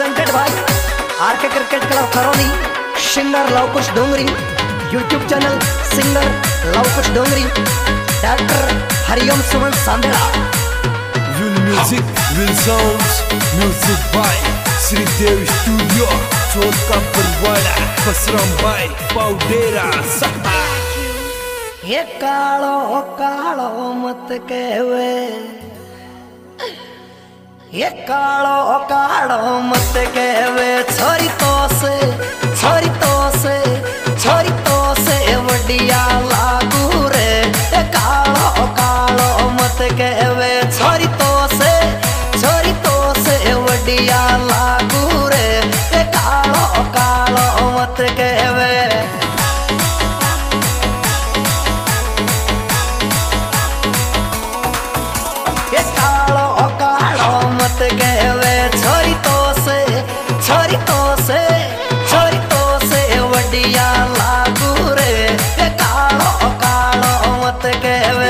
Presented by RK cricket club Karauli, singer Lavkush Dongri, YouTube channel singer Lavkush Dongri, director Hariom Suman Sandera. Real music, real sounds, music by Sridev Studio, Chot ka Parwada, Pasram by Paudera Saha। ये कालो कालो मत कहवे, ये कालो कालो मत कहवे, छोरी तो से छोरी तो से छोरी तो से वडिया लागू रे। ये कालो कालो मत कहवे, छोरी तो से वडिया लागू रे। ये कालो कालो मत कहवे। ये कालो कालो मत कहवे, छोरी तो से वडिया लागू रे। ये कालो कालो मत कहवे।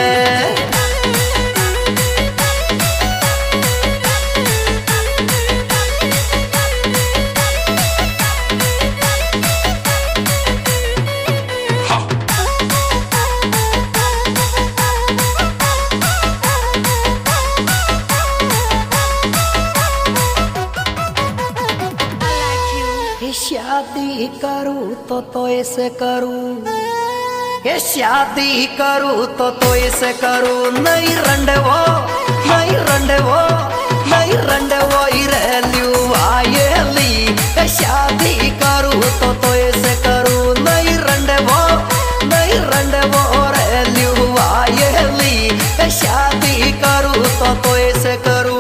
शादी करूँ तो ऐसे करूँ, ये शादी करूँ तो ऐसे करूँ। नहीं रंडवो नहीं रंडवो नहीं रंडवो इरेल्यू आयेली। ये शादी करूँ तो ऐसे करूँ। नहीं रंडवो रेल्यू आयेली। ये शादी करूँ तो ऐसे करूँ।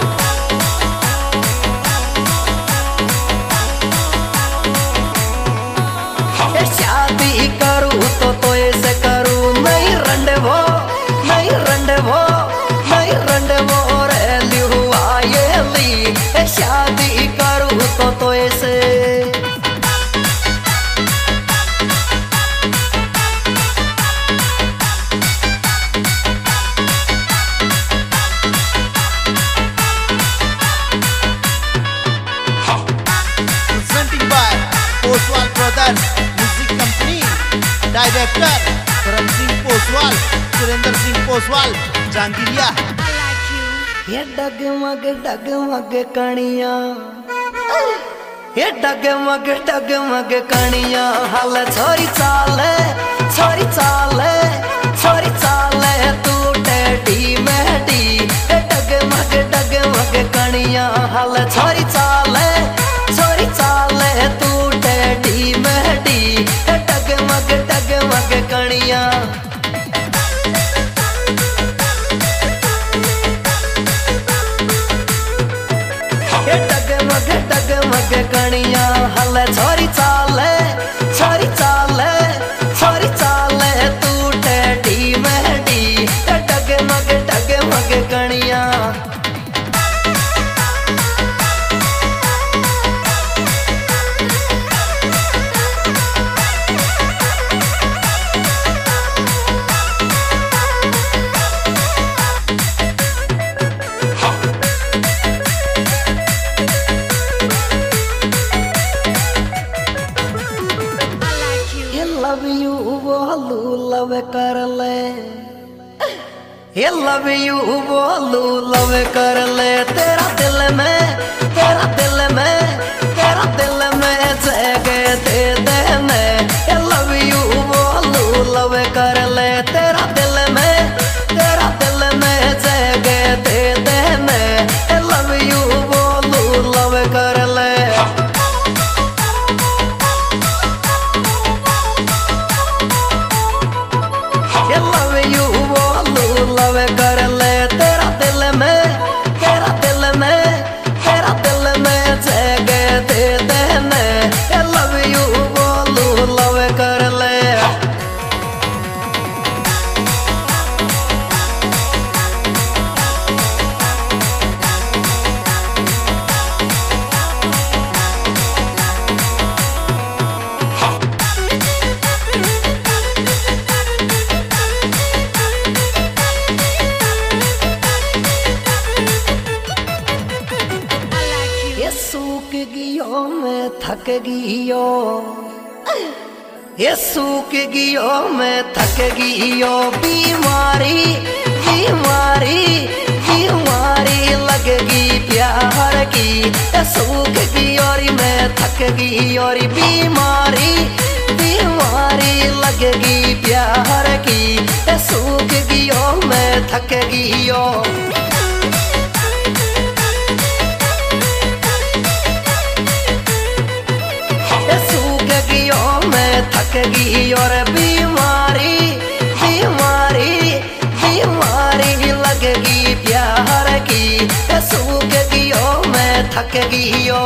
शादी करूँ तो ऐसे करूँ। नहीं रंडवो रेल्यू आयेली। शादी करूँ तो ऐसे। Presenting by Poswal Brothers Music Company, Director Karan Singh Poswal, Surender Singh Poswal, Jangiriya। ये डगमग कणिया, ये डगमग कणिया। हाल छोरी चाले तू टेढ़ी मेढ़ी। ये डगमग कणिया। हाल छोरी चाले तू टेढ़ी मेढ़ी। ये डगमग कणिया। ये डगमग कणिया। हल छोरी चाले तू टेढ़ी मेढ़ी। ये डगमग कणिया। लव यू बोलू लव कर ले, ये लव यू बोलू लव कर ले। तेरा दिल में जगह दे देने। ये लव यू बोलू लव कर ले। तेरा दिल में जगह दे देने। ये लव यू बोलू लव कर ले। लव कर ले। तेरा दिल में सूख गियो मैं थक गियो, ये सूख गियो मैं थक गियो, बीमारी बीमारी बीमारी लगगी प्यार की। ये सूख गियो री मैं थक गियो री, बीमारी बीमारी लगगी प्यार की। ये सूख गियो मैं थक गियो। थक गई और बीमारी बीमारी बीमारी लगगी प्यार की। सूख गियो मैं थक गियो।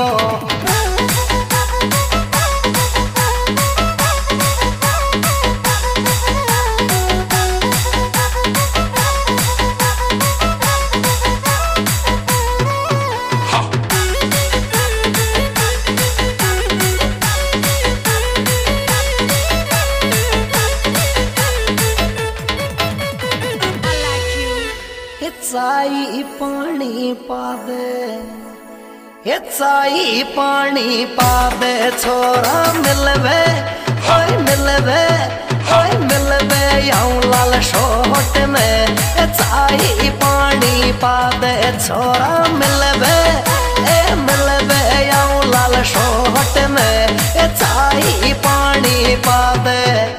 चाई पानी पा दे, ये चाई पानी पा दे छोरा मिलवे, ओए मिलवे, ओए मिलवे आऊं लाल शोट में। ये चाई पानी पा दे छोरा मिलवे, ए मिलवे आऊं लाल शोट में। ये चाई पानी पा दे।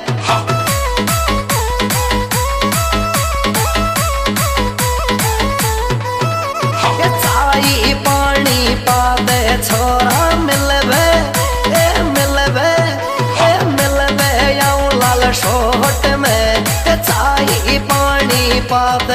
पानी पा दे छोरा मिलवे, ए मिलवे, ए मिलवे आऊं लाल शोट में। चाई पानी पा दे।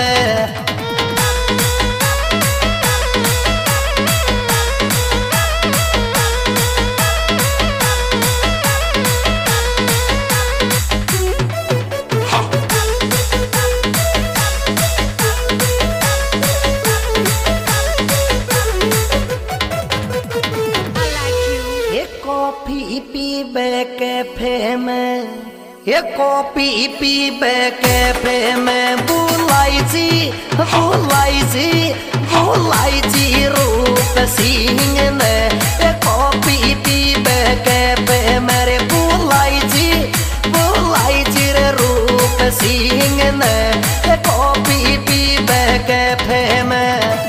कॉफी पीबे कैफे में, ये कॉफी पीबे कैफे में बुलाई जी बुलाई जी बुलाई जी रूप सिंह ने। ये कॉफी पीबे कैफे मेरे बुलाई जी रे रूप सिंह ने। ये कॉफी पीबे कैफे में।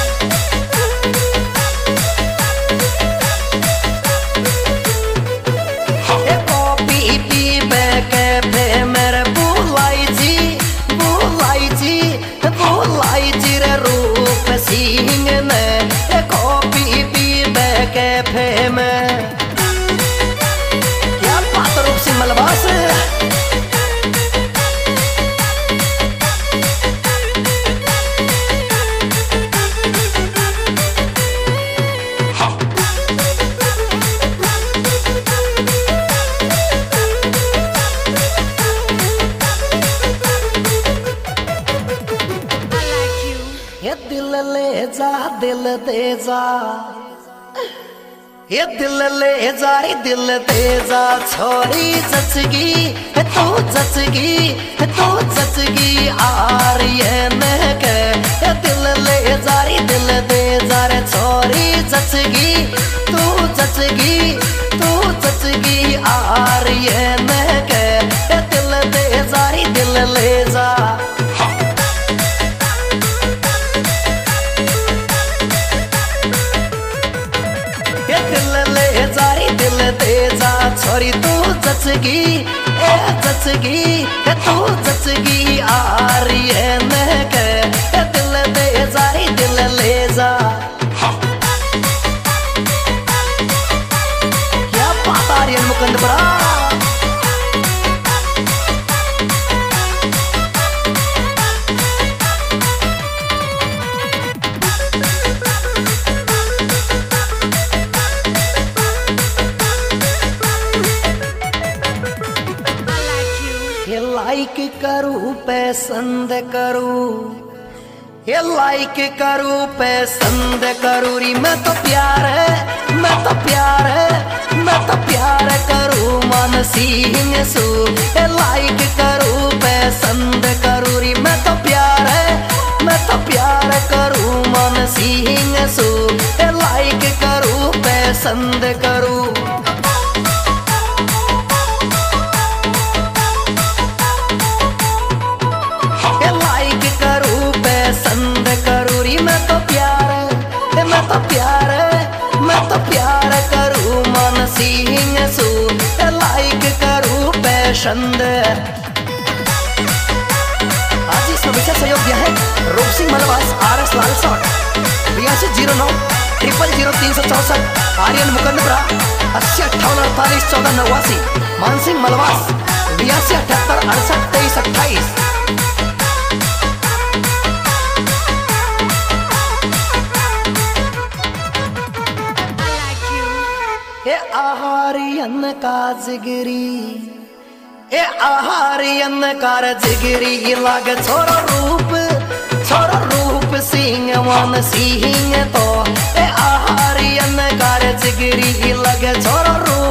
सिंह ने कॉफी पीबे कैफे में। क्या बात रूप सिंह मलबा से। दिल ले जा दिल दे जा, ये दिल ले जा रे दिल दे जा छोरी जचगी तू जचगी तू जचगी आर्यन के। ये दिल ले जा रे दिल दे जा रे छोरी जचगी तू जचगी तू जचगी आर्यन के। ये दिल दे जा रे दिल ले जा। दिल दे जा छोरी तू जचगी ए जचगी तू जचगी आर्यन के। दिल दे जा दिल ले जा। क्या बात आर्यन मुकुंद बरा। लाइक करूँ पसंद करूँ, ये लाइक करूँ पसंद करूँ री। मैं तो प्यार है मैं तो प्यार है मैं तो प्यार करूँ मन सिंह सू। ये लाइक करूँ पसंद करूँ री। मैं तो प्यार है मैं तो प्यार करूँ मन सिंह सू। ये लाइक करूँ पसंद करूं। लाइक करूं पसंद करूं री मैं तो प्यार करूं मन सिंह सू लाइक करूं पसंद। आज इसमें विशेष सहयोग दिया है रूप सिंह मलवास RS लाल सॉट 8209 000 364 आर्यन मुकंदपुरा 80 58 48 14 89 मानसिंह मलवास 82 78 68 23 28। आहारियन का जिगरी आहारियन कार जिगरी लाग छोरो रूप सिंह वन सिंह तो आहारियन कार जिगरी लग छोरो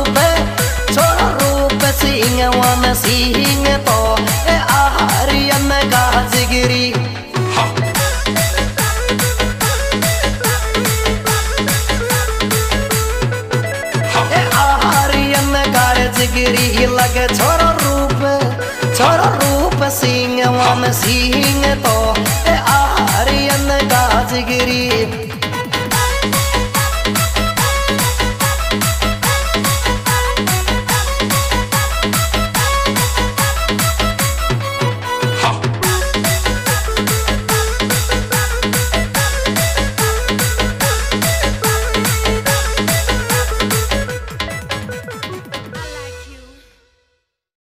रूप सिंह वन सिंह तो आहारियन का जिगरी। जिगरी लगे छोरो रूप सिंह वन सिंह तो आर्यन का जिगरी।